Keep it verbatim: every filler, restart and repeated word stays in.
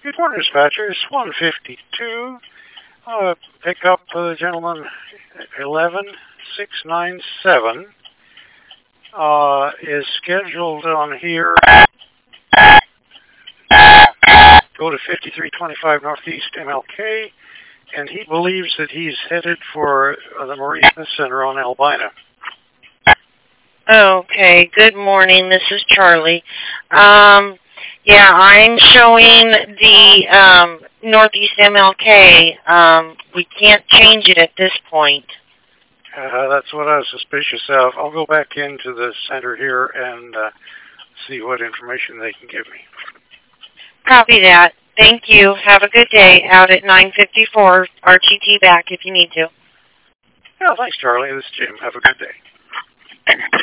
Good morning, dispatcher. It's one fifty-two. Uh, pick up uh, gentleman eleven six nine seven. Uh, is scheduled on here. Go to fifty-three twenty-five Northeast M L K, and he believes that he's headed for uh, the Maurice Smith Center on Albina. Okay, good morning. This is Charlie. Um, yeah, I'm showing the um, Northeast M L K. Um, we can't change it at this point. Uh, that's what I was suspicious of. I'll go back into the center here and uh, see what information they can give me. Copy that. Thank you. Have a good day. Out at nine fifty-four. R T T back if you need to. Yeah, thanks, Charlie. This is Jim. Have a good day.